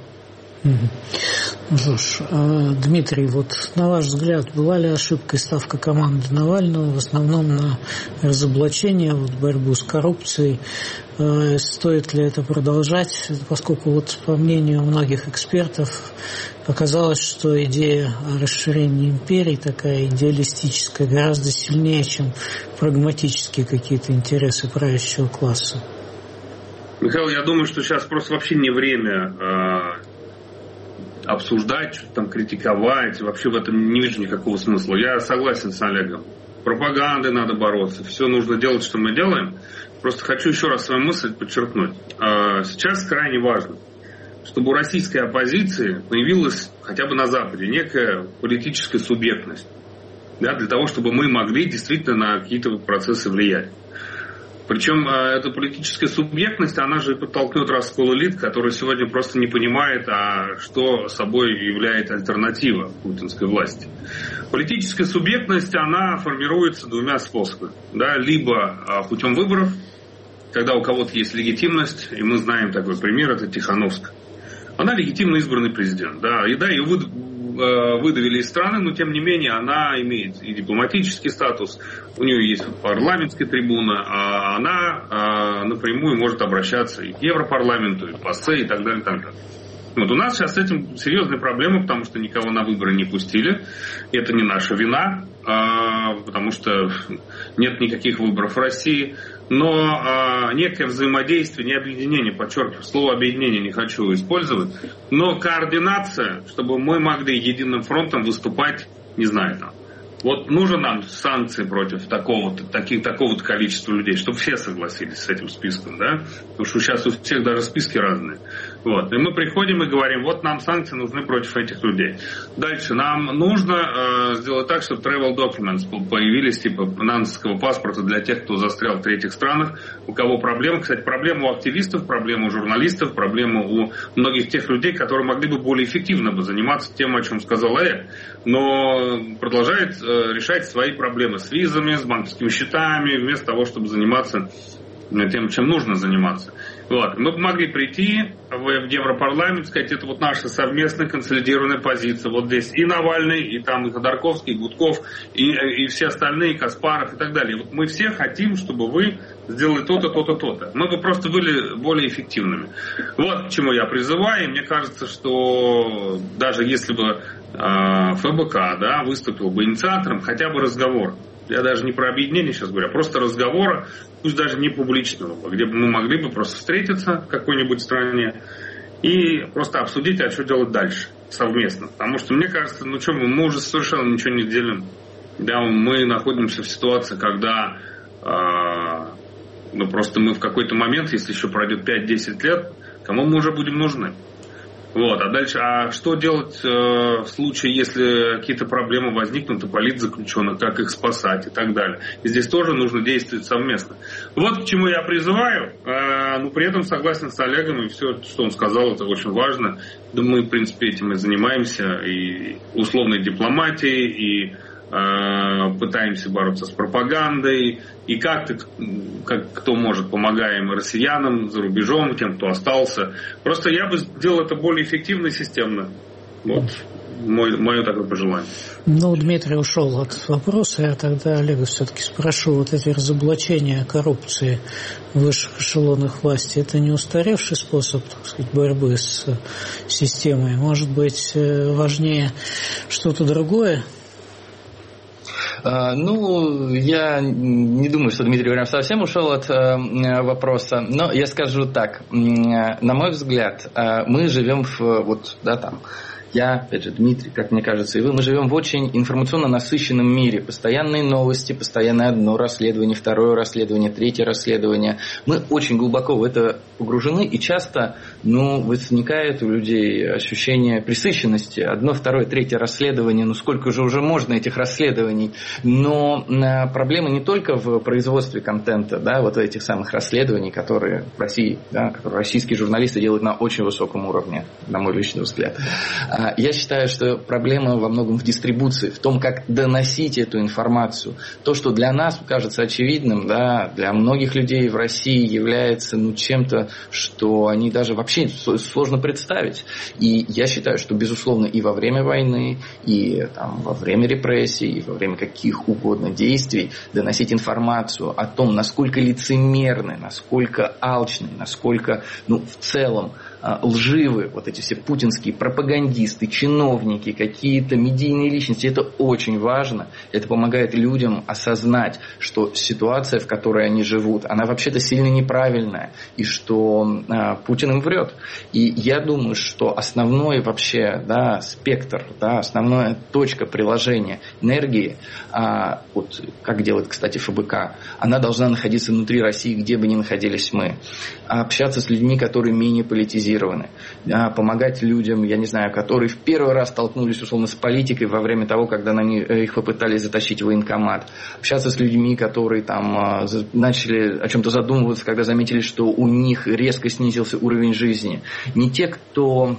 Ну что ж, Дмитрий, вот на ваш взгляд, была ли ошибкой ставка команды Навального в основном на разоблачение, вот, борьбу с коррупцией? Стоит ли это продолжать? Поскольку, вот, по мнению многих экспертов, оказалось, что идея о расширении империи, такая идеалистическая, гораздо сильнее, чем прагматические какие-то интересы правящего класса. Михаил, я думаю, что сейчас просто вообще не время обсуждать, что-то там критиковать. Вообще в этом не вижу никакого смысла. Я согласен с Олегом. Пропагандой надо бороться. Все нужно делать, что мы делаем. Просто хочу еще раз свою мысль подчеркнуть. Сейчас крайне важно, чтобы у российской оппозиции появилась хотя бы на Западе некая политическая субъектность. Да, для того, чтобы мы могли действительно на какие-то процессы влиять. Причем эта политическая субъектность, она же подтолкнет раскол элит, который сегодня просто не понимает, а что собой является альтернатива путинской власти. Политическая субъектность, она формируется двумя способами. Да, либо путем выборов, когда у кого-то есть легитимность, и мы знаем такой пример, это Тихановская. Она легитимно избранный президент. Да, и да, ее выдавили из страны, но тем не менее она имеет и дипломатический статус, у нее есть парламентская трибуна, а она напрямую может обращаться и к Европарламенту, и к ПАСЕ, и так далее, и так далее. Вот у нас сейчас с этим серьезная проблема, потому что никого на выборы не пустили. И это не наша вина, потому что нет никаких выборов в России. Но некое взаимодействие, не объединение, подчеркиваю, слово объединение не хочу использовать, но координация, чтобы мы могли единым фронтом выступать, не знаю, там. Вот нужны нам санкции против такого-то, таких, такого-то количества людей, чтобы все согласились с этим списком, да? Потому что сейчас у всех даже списки разные. Вот. И мы приходим и говорим, вот нам санкции нужны против этих людей. Дальше нам нужно э, сделать так, чтобы travel documents появились, типа нансовского паспорта для тех, кто застрял в третьих странах, у кого проблемы. Кстати, проблема у активистов, проблема у журналистов, проблема у многих тех людей, которые могли бы более эффективно бы заниматься тем, о чем сказал Олег, но продолжает решать свои проблемы с визами, с банковскими счетами, вместо того, чтобы заниматься тем, чем нужно заниматься. Вот. Мы бы могли прийти в Европарламент, сказать, это вот наша совместная консолидированная позиция. Вот здесь и Навальный, и там и Ходорковский, и Гудков, и, и все остальные, и Каспаров и так далее. Вот мы все хотим, чтобы вы сделали то-то, то-то, то-то. Мы бы просто были более эффективными. Вот к чему я призываю. И мне кажется, что даже если бы э, ФБК, да, выступил бы инициатором, хотя бы разговор. Я даже не про объединение сейчас говорю, а просто разговора, пусть даже не публичного, где бы мы могли бы просто встретиться в какой-нибудь стране и просто обсудить, а что делать дальше совместно. Потому что мне кажется, ну что, мы уже совершенно ничего не делим. Да, мы находимся в ситуации, когда э, ну, просто мы в какой-то момент, если еще пройдет пять-десять лет, кому мы уже будем нужны. Вот, а дальше, а что делать э, в случае, если какие-то проблемы возникнут у политзаключенных, как их спасать и так далее. И здесь тоже нужно действовать совместно. Вот к чему я призываю, э, но при этом согласен с Олегом, и все, что он сказал, это очень важно. Да мы, в принципе, этим и занимаемся, и условной дипломатией, и пытаемся бороться с пропагандой, и как-то, как кто может, помогаем россиянам за рубежом, тем, кто остался. Просто я бы сделал это более эффективно и системно. Вот мой, мое такое пожелание. Ну, Дмитрий ушел от вопроса, я тогда Олега все-таки спрошу, вот эти разоблачения коррупции в высших эшелонах власти, это не устаревший способ, так сказать, борьбы с системой? Может быть, важнее что-то другое? Ну, я не думаю, что Дмитрий прям совсем ушел от э, вопроса, но я скажу так. На мой взгляд, э, мы живем в, вот, да, там, я, опять же, Дмитрий, как мне кажется, и вы, мы живем в очень информационно насыщенном мире. Постоянные новости, постоянно одно расследование, второе расследование, третье расследование. Мы очень глубоко в это погружены, и часто, ну, возникает у людей ощущение пресыщенности. Одно, второе, третье расследование, ну, сколько же уже можно этих расследований. Но а, проблема не только в производстве контента, да, вот этих самых расследований, которые в России, да, которые российские журналисты делают на очень высоком уровне, на мой личный взгляд. Я считаю, что проблема во многом в дистрибуции, в том, как доносить эту информацию. То, что для нас кажется очевидным, да, для многих людей в России является, ну, чем-то, что они даже вообще сложно представить. И я считаю, что, безусловно, и во время войны, и там, во время репрессий, и во время каких угодно действий доносить информацию о том, насколько лицемерны, насколько алчны, насколько, ну, в целом лживы вот эти все путинские пропагандисты, чиновники, какие-то медийные личности. Это очень важно. Это помогает людям осознать, что ситуация, в которой они живут, она вообще-то сильно неправильная, и что э, Путин им врет. И я думаю, что основной вообще, да, спектр, да, основная точка приложения энергии, э, вот, как делает, кстати, ФБК, она должна находиться внутри России, где бы ни находились мы. Общаться с людьми, которые менее политизированы, политизированы. Да, помогать людям, я не знаю, которые в первый раз столкнулись, условно, с политикой во время того, когда на них, их попытались затащить в военкомат. Общаться с людьми, которые там начали о чем-то задумываться, когда заметили, что у них резко снизился уровень жизни. Не те, кто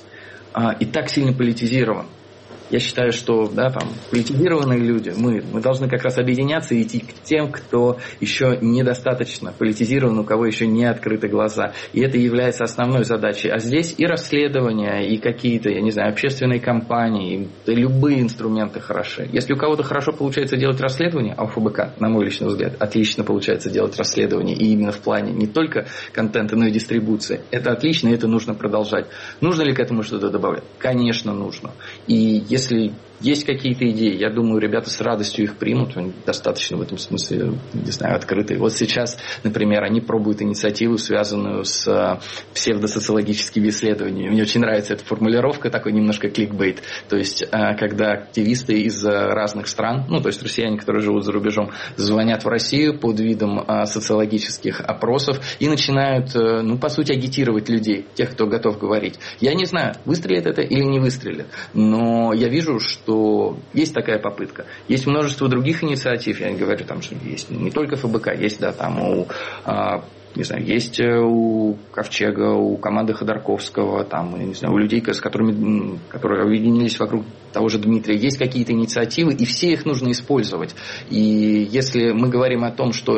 а, и так сильно политизирован. Я считаю, что да, там, политизированные люди, мы, мы должны как раз объединяться и идти к тем, кто еще недостаточно политизирован, у кого еще не открыты глаза. И это является основной задачей. А здесь и расследования, и какие-то, я не знаю, общественные кампании, и любые инструменты хороши. Если у кого-то хорошо получается делать расследование, а у ФБК, на мой личный взгляд, отлично получается делать расследование, и именно в плане не только контента, но и дистрибуции, это отлично, и это нужно продолжать. Нужно ли к этому что-то добавлять? Конечно, нужно. И если есть какие-то идеи, я думаю, ребята с радостью их примут, они достаточно в этом смысле, не знаю, открытые. Вот сейчас, например, они пробуют инициативу, связанную с псевдосоциологическими исследованиями. Мне очень нравится эта формулировка, такой немножко кликбейт. То есть, когда активисты из разных стран, ну, то есть россияне, которые живут за рубежом, звонят в Россию под видом социологических опросов и начинают, ну, по сути, агитировать людей, тех, кто готов говорить. Я не знаю, выстрелит это или не выстрелит, но я вижу, что есть такая попытка. Есть множество других инициатив, я не говорю, там, что есть не только ФБК, есть, да, там у, а, не знаю, есть у Ковчега, у команды Ходорковского, там, я не знаю, у людей, с которыми, которые объединились вокруг того же Дмитрия, есть какие-то инициативы, и все их нужно использовать. И если мы говорим о том, что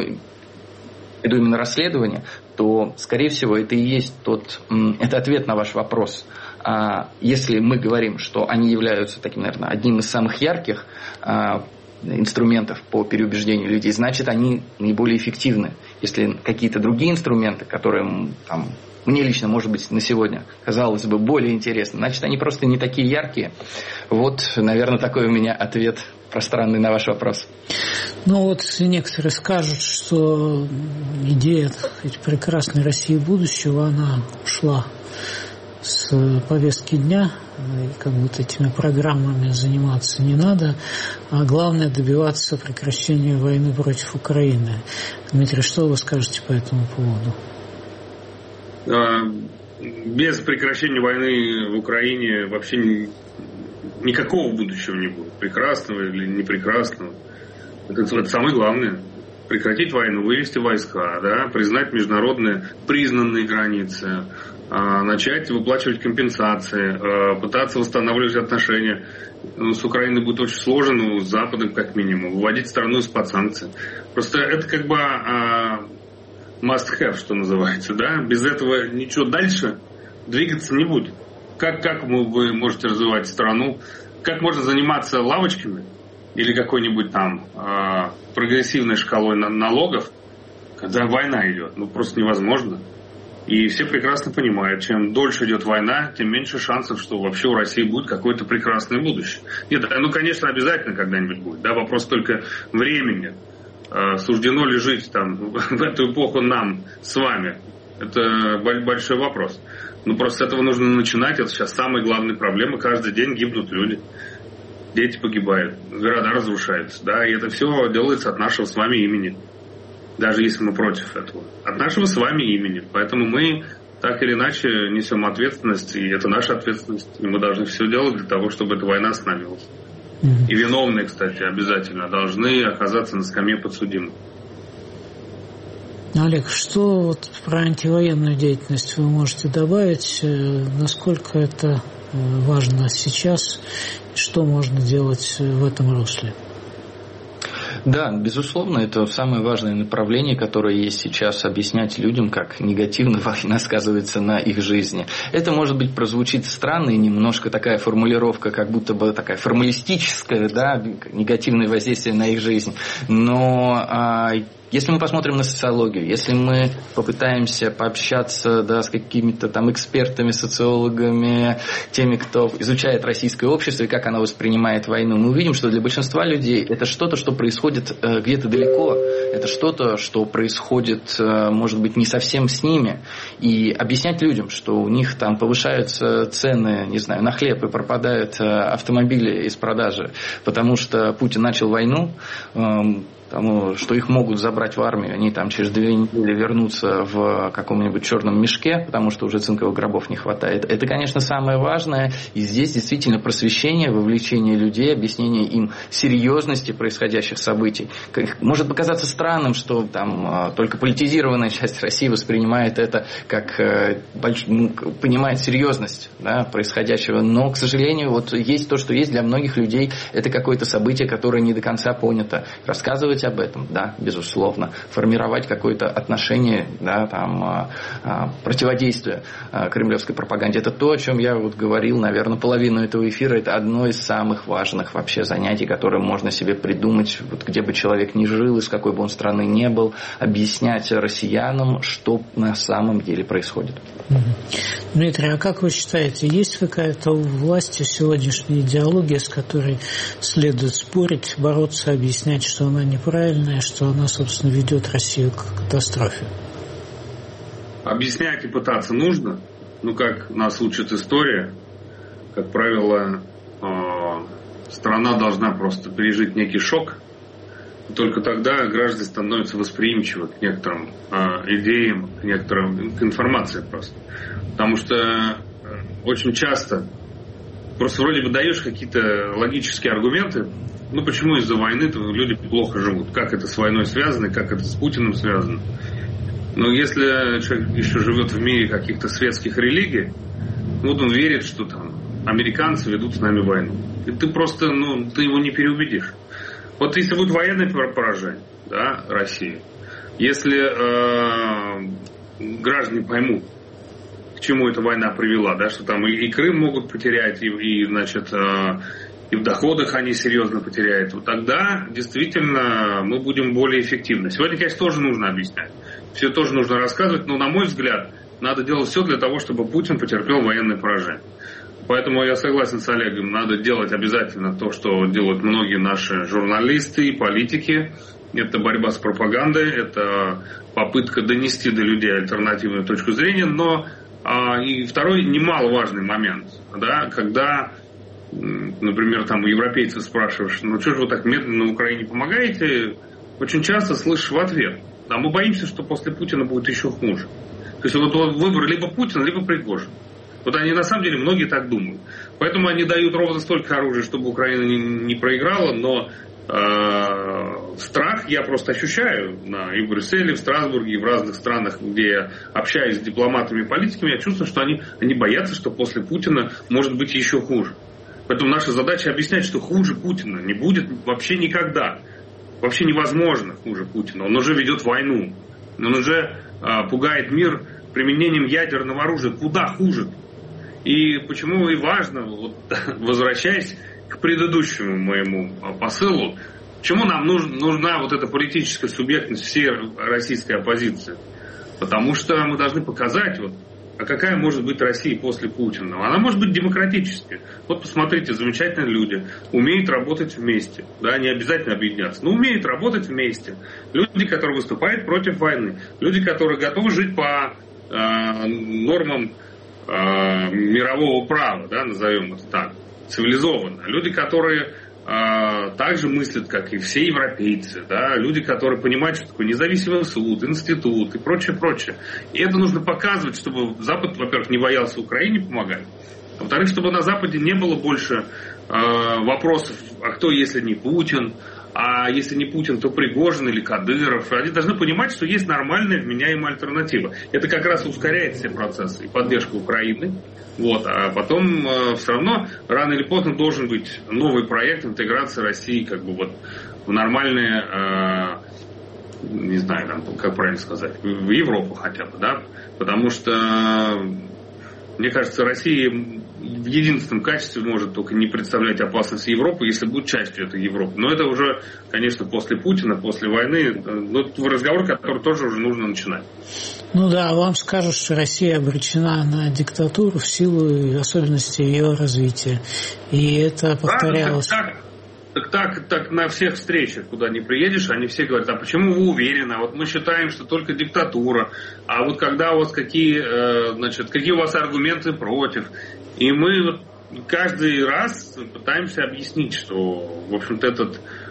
это именно расследование, то, скорее всего, это и есть тот, это ответ на ваш вопрос. А если мы говорим, что они являются таким, наверное, одним из самых ярких а, инструментов по переубеждению людей, значит, они наиболее эффективны. Если какие-то другие инструменты, которые там, мне лично, может быть, на сегодня казалось бы более интересны, значит, они просто не такие яркие. Вот, наверное, такой у меня ответ пространный на ваш вопрос. Ну вот некоторые скажут, что идея, так сказать, прекрасной России будущего, она ушла с повестки дня, и как будто этими программами заниматься не надо, а главное добиваться прекращения войны против Украины. Дмитрий, что вы скажете по этому поводу? Без прекращения войны в Украине вообще никакого будущего не будет, прекрасного или непрекрасного. Это, это самое главное. Прекратить войну, вывести войска, да, признать международные признанные границы, начать выплачивать компенсации, пытаться восстанавливать отношения. С Украиной будет очень сложно, но с Западом как минимум. Выводить страну из-под санкций. Просто это как бы must have, что называется. Да? Без этого ничего дальше двигаться не будет. Как, как вы можете развивать страну? Как можно заниматься лавочками или какой-нибудь там прогрессивной шкалой налогов, когда война идет? Ну, просто невозможно. И все прекрасно понимают, чем дольше идет война, тем меньше шансов, что вообще у России будет какое-то прекрасное будущее. Нет, ну, конечно, обязательно когда-нибудь будет. Да, вопрос только времени. Суждено ли жить там в эту эпоху нам с вами? Это большой вопрос. Но просто с этого нужно начинать. Это сейчас самая главная проблема. Каждый день гибнут люди. Дети погибают. Города разрушаются. Да, и это все делается от нашего с вами имени. Даже если мы против этого. От нашего с вами имени. Поэтому мы так или иначе несем ответственность, и это наша ответственность. И мы должны все делать для того, чтобы эта война остановилась. Mm-hmm. И виновные, кстати, обязательно должны оказаться на скамье подсудимых. Олег, что вот про антивоенную деятельность вы можете добавить? Насколько это важно сейчас? Что можно делать в этом русле? Да, безусловно, это самое важное направление, которое есть сейчас, объяснять людям, как негативно война сказывается на их жизни. Это, может быть, прозвучит странно и немножко такая формулировка, как будто бы такая формалистическая, да, негативное воздействие на их жизнь. Но а, если мы посмотрим на социологию, если мы попытаемся пообщаться, да, с какими-то там экспертами, социологами, теми, кто изучает российское общество и как оно воспринимает войну, мы увидим, что для большинства людей это что-то, что происходит где-то далеко, это что-то, что происходит, может быть, не совсем с ними. И объяснять людям, что у них там повышаются цены, не знаю, на хлеб и пропадают автомобили из продажи, потому что Путин начал войну, тому, что их могут забрать в армию, они там через две недели вернутся в каком-нибудь черном мешке, потому что уже цинковых гробов не хватает. Это, конечно, самое важное. И здесь действительно просвещение, вовлечение людей, объяснение им серьезности происходящих событий. Может показаться странным, что там только политизированная часть России воспринимает это как больш... ну, понимает серьезность, да, происходящего. Но, к сожалению, вот есть то, что есть для многих людей. Это какое-то событие, которое не до конца понято. Рассказывать об этом, да, безусловно. Формировать какое-то отношение, да, там, противодействие кремлевской пропаганде. Это то, о чем я вот говорил, наверное, половину этого эфира. Это одно из самых важных вообще занятий, которые можно себе придумать, вот где бы человек ни жил, из какой бы он страны не был, объяснять россиянам, что на самом деле происходит. Дмитрий, а как вы считаете, есть какая-то у власти сегодняшняя идеология, с которой следует спорить, бороться, объяснять, что она неправильная, что она, собственно, ведет Россию к катастрофе? Объяснять и пытаться нужно. Ну, как нас учит история, как правило, страна должна просто пережить некий шок. Только тогда граждане становятся восприимчивы к некоторым идеям, к некоторым к информации просто. Потому что очень часто просто вроде бы даешь какие-то логические аргументы, ну почему из-за войны люди плохо живут, как это с войной связано, как это с Путиным связано. Но если человек еще живет в мире каких-то светских религий, вот он верит, что там американцы ведут с нами войну. И ты просто, ну, ты его не переубедишь. Вот если будет военное поражение, да, России, если э, граждане поймут, к чему эта война привела, да, что там и, и Крым могут потерять, и, и значит, э, и в доходах они серьезно потеряют, вот тогда действительно мы будем более эффективны. Сегодня, конечно, тоже нужно объяснять, все тоже нужно рассказывать, но, на мой взгляд, надо делать все для того, чтобы Путин потерпел военное поражение. Поэтому я согласен с Олегом, надо делать обязательно то, что делают многие наши журналисты и политики. Это борьба с пропагандой, это попытка донести до людей альтернативную точку зрения. Но а, и второй немаловажный момент, да, когда, например, там у европейцев спрашиваешь, ну что же вы так медленно на Украине помогаете, очень часто слышишь в ответ, да мы боимся, что после Путина будет еще хуже. То есть вот выбор либо Путин, либо Пригожин. Вот они на самом деле многие так думают. Поэтому они дают ровно столько оружия, чтобы Украина не, не проиграла, но э, страх я просто ощущаю на, и в Брюсселе, в Страсбурге, и в разных странах, где я общаюсь с дипломатами и политиками, я чувствую, что они, они боятся, что после Путина может быть еще хуже. Поэтому наша задача объяснять, что хуже Путина не будет вообще никогда. Вообще невозможно хуже Путина. Он уже ведет войну. Он уже э, пугает мир применением ядерного оружия. Куда хуже? И почему и важно, вот, возвращаясь к предыдущему моему посылу, почему нам нужна, нужна вот эта политическая субъектность всей российской оппозиции? Потому что мы должны показать, вот, а какая может быть Россия после Путина? Она может быть демократической. Вот посмотрите, замечательные люди, умеют работать вместе, да, не обязательно объединяться, но умеют работать вместе. Люди, которые выступают против войны, люди, которые готовы жить по э, нормам мирового права, да, назовем это так, цивилизованно. Люди, которые э, также мыслят, как и все европейцы, да, люди, которые понимают, что такое независимый суд, институт и прочее, прочее. И это нужно показывать, чтобы Запад, во-первых, не боялся Украине помогать, а во-вторых, чтобы на Западе не было больше э, вопросов, а кто, если не Путин, а если не Путин, то Пригожин или Кадыров. Они должны понимать, что есть нормальная, вменяемая альтернатива. Это как раз ускоряет все процессы и поддержка Украины. Вот. А потом э, все равно рано или поздно должен быть новый проект интеграции России как бы вот в нормальные, э, не знаю, там, как правильно сказать, в Европу хотя бы, да, потому что, мне кажется, Россия в единственном качестве может только не представлять опасность Европы, если будет частью этой Европы. Но это уже, конечно, после Путина, после войны, ну, разговор, который тоже уже нужно начинать. Ну да, вам скажут, что Россия обречена на диктатуру в силу особенностей ее развития. И это повторялось. Да, так, так, так, так на всех встречах, куда не приедешь, они все говорят, а почему вы уверены? А вот мы считаем, что только диктатура. А вот когда у вас какие, значит, какие у вас аргументы против? И мы каждый раз пытаемся объяснить, что, в общем-то, этот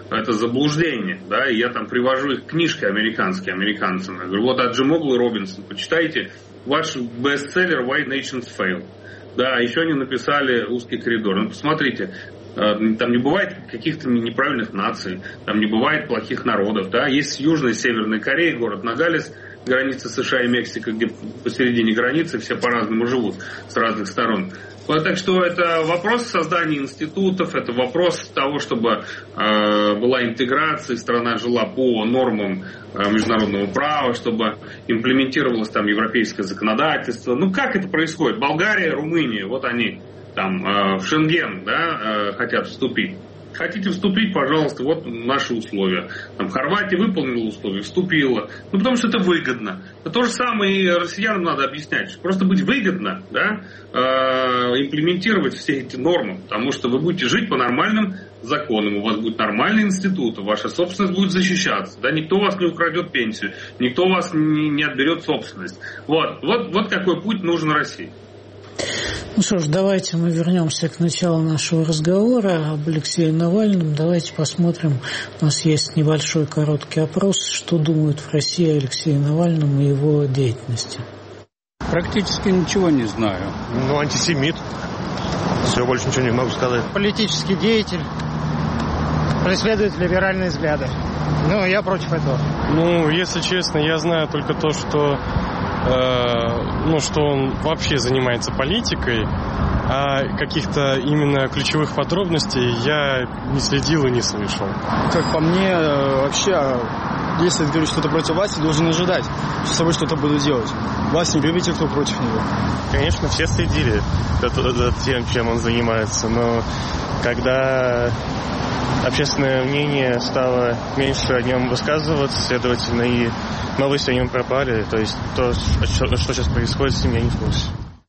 это заблуждение, да, и я там привожу их книжки американские, американцам. Я говорю, вот Аджемоглу и Робинсон, почитайте ваш бестселлер «Why Nations Fail». Да, еще они написали «Узкий коридор». Ну, посмотрите, там не бывает каких-то неправильных наций, там не бывает плохих народов, да, есть Южная и Северная Корея, город Ногалес, граница США и Мексика, где посередине границы все по-разному живут с разных сторон. Так что это вопрос создания институтов, это вопрос того, чтобы э, была интеграция, страна жила по нормам э, международного права, чтобы имплементировалось там европейское законодательство. Ну как это происходит? Болгария, Румыния, вот они там э, в Шенген, да, э, хотят вступить. Хотите вступить, пожалуйста, вот наши условия. Там Хорватия выполнила условия, вступила. Ну, потому что это выгодно. Но то же самое и россиянам надо объяснять. Просто быть выгодно, да, э, имплементировать все эти нормы. Потому что вы будете жить по нормальным законам, у вас будет нормальный институт, ваша собственность будет защищаться. Да, никто у вас не украдет пенсию, никто у вас не, не отберет собственность. Вот, вот, вот какой путь нужен России. Ну что ж, давайте мы вернемся к началу нашего разговора об Алексее Навальном. Давайте посмотрим, у нас есть небольшой короткий опрос, что думают в России о Алексее Навальном и его деятельности. Практически ничего не знаю. Ну, антисемит. Все, больше ничего не могу сказать. Политический деятель, преследует либеральные взгляды. Ну, я против этого. Ну, если честно, я знаю только то, что... ну, что он вообще занимается политикой, а каких-то именно ключевых подробностей я не следил и не слышал. Как по мне, вообще, если ты говоришь что-то против власти, должен ожидать, что с собой что-то будут делать. Власть не любит тех, кто против него. Конечно, все следили за тем, чем он занимается, но когда общественное мнение стало меньше о нем высказываться, следовательно, и новости о нем пропали. То есть то, что, что сейчас происходит с ним, я не в курсе.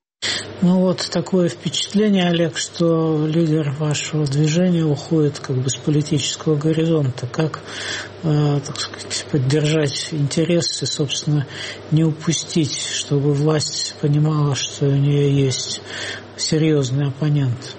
Ну вот такое впечатление, Олег, что лидер вашего движения уходит как бы с политического горизонта. Как, э, так сказать, поддержать интересы, собственно, не упустить, чтобы власть понимала, что у нее есть серьезный оппонент?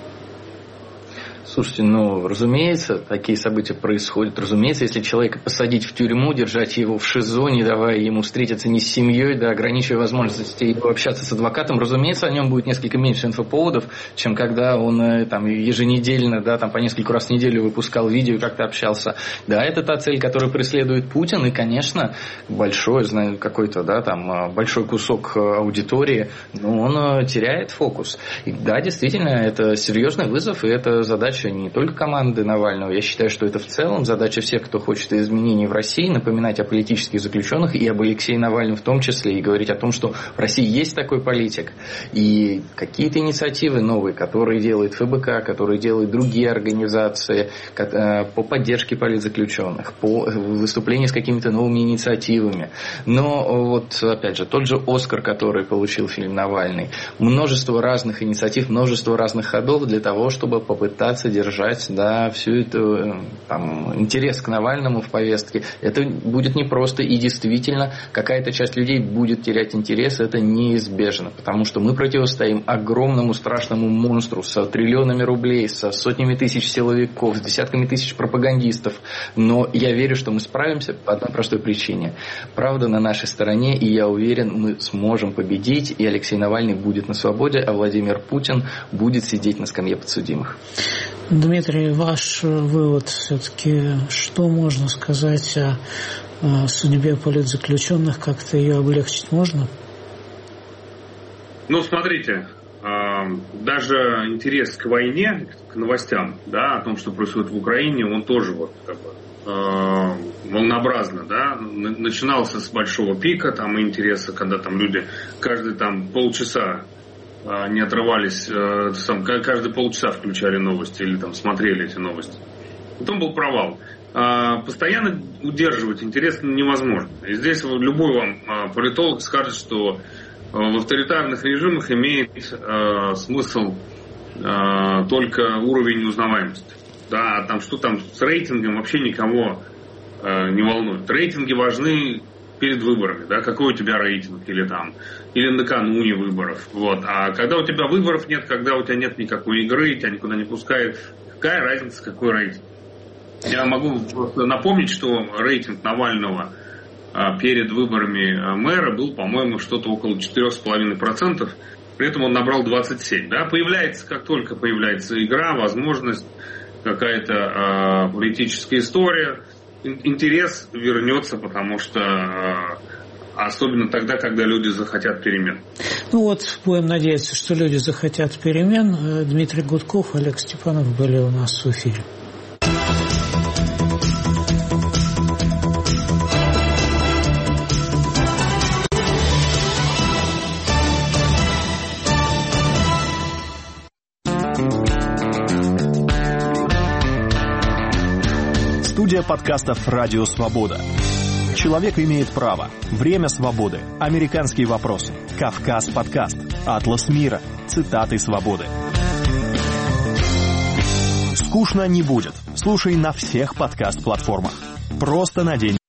Слушайте, ну, разумеется, такие события происходят. Разумеется, если человека посадить в тюрьму, держать его в ШИЗО, не давая ему встретиться ни с семьей, да, ограничивая возможности его общаться с адвокатом, разумеется, о нем будет несколько меньше инфоповодов, чем когда он там еженедельно, да, там по нескольку раз в неделю выпускал видео, как-то общался. Да, это та цель, которую преследует Путин, и, конечно, большой, знаю, какой-то, да, там, большой кусок аудитории, но он теряет фокус. И да, действительно, это серьезный вызов, и это задача не только команды Навального. Я считаю, что это в целом задача всех, кто хочет изменений в России, напоминать о политических заключенных и об Алексее Навальном в том числе, и говорить о том, что в России есть такой политик. И какие-то инициативы новые, которые делает ФБК, которые делают другие организации по поддержке политзаключенных, по выступлению с какими-то новыми инициативами. Но вот, опять же, тот же «Оскар», который получил фильм «Навальный», множество разных инициатив, множество разных ходов для того, чтобы попытаться держать, да, всю эту там, интерес к Навальному в повестке. Это будет непросто, и действительно какая-то часть людей будет терять интерес, это неизбежно, потому что мы противостоим огромному страшному монстру со триллионами рублей, со сотнями тысяч силовиков, с десятками тысяч пропагандистов, но я верю, что мы справимся по одной простой причине. Правда на нашей стороне, и я уверен, мы сможем победить, и Алексей Навальный будет на свободе, а Владимир Путин будет сидеть на скамье подсудимых. Дмитрий, ваш вывод все-таки, что можно сказать о, о судьбе политзаключенных, как-то ее облегчить можно? Ну, смотрите, даже интерес к войне, к новостям, да, о том, что происходит в Украине, он тоже вот как бы волнообразно, да, начинался с большого пика там интереса, когда там люди каждые там полчаса не отрывались, сам, каждые полчаса включали новости или там смотрели эти новости. Потом был провал. Постоянно удерживать интерес невозможно. И здесь любой вам политолог скажет, что в авторитарных режимах имеет смысл только уровень узнаваемости. Да, а там что там с рейтингом вообще никого не волнует. Рейтинги важны перед выборами, да, какой у тебя рейтинг, или там, или накануне выборов, вот, а когда у тебя выборов нет, когда у тебя нет никакой игры, тебя никуда не пускают, какая разница, какой рейтинг? Я могу напомнить, что рейтинг Навального перед выборами мэра был, по-моему, что-то около четыре с половиной процента. При этом он набрал двадцать семь. Да? Появляется, как только появляется игра, возможность, какая-то э, политическая история, интерес вернется, потому что э, особенно тогда, когда люди захотят перемен. Ну вот, будем надеяться, что люди захотят перемен. Дмитрий Гудков, Олег Степанов были у нас в эфире. Студия подкастов «Радио Свобода». Человек имеет право. Время свободы. Американские вопросы. Кавказ подкаст. Атлас мира. Цитаты свободы. Скучно не будет. Слушай на всех подкаст-платформах. Просто надень